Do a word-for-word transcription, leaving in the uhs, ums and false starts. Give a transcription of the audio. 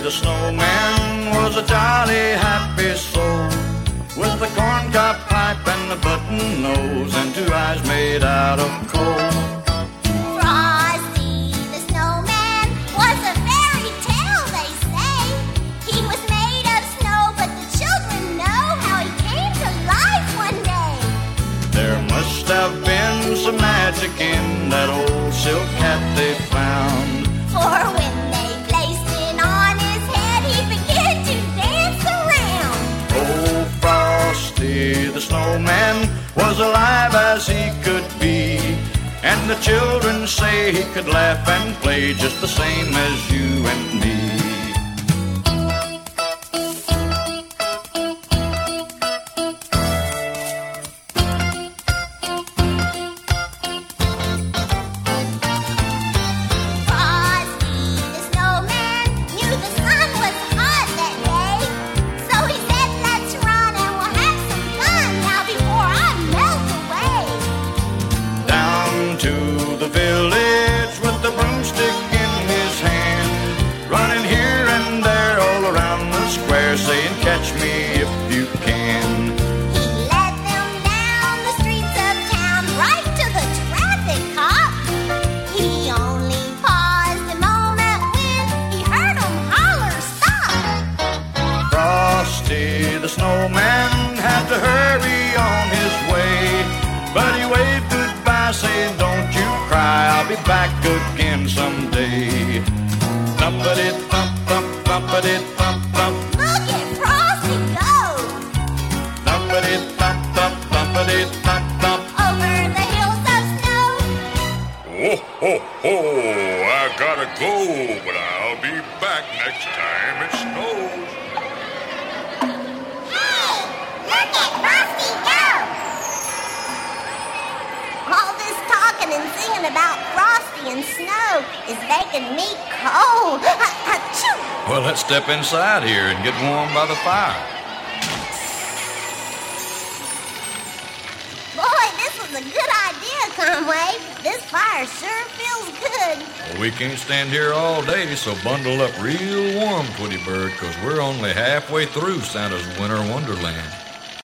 the snowman was a jolly happy soul, with a corncob pipe and a button nose and two eyes made out of coal. Frosty the snowman was a fairy tale, they say. He was made of snow, but the children know how he came to life one day. There must have been some magic in that old silk hat they found, For when they placed it on his head, he began to dance around. Oh, Frosty the snowman was alive as he could be, and the children say he could laugh and play just the same as you and me. Frosty the snowman knew the sun was hot that day, so he said, let's run and we'll have some fun now before I melt away. Down to the village with the broomstick in his hand, running here and there all around the square, saying, catch me if you can. He led them down the streets of town, right to the traffic cop. He only paused a moment when he heard him holler, stop. Frosty the snowman had to hurry on his way, but he waved goodbye, saying, don't you cry, I'll be back again someday. Thumpity thump thump thumpity thump thump, Look at Frosty go, thumpity thump thump thumpity thump thump. over the hills of snow. Oh, ho, ho, I gotta go, but I'll be back next time it snows. Hey, look at Frosty go! All this talking and singing about Frosty and snow is making me cold. Ha-ha-choo! Well, let's step inside here and get warm by the fire. Boy, this was a good idea, Conway. This fire sure feels good. Well, we can't stand here all day, so bundle up real warm, Twitty Bird, 'cause we're only halfway through Santa's winter wonderland.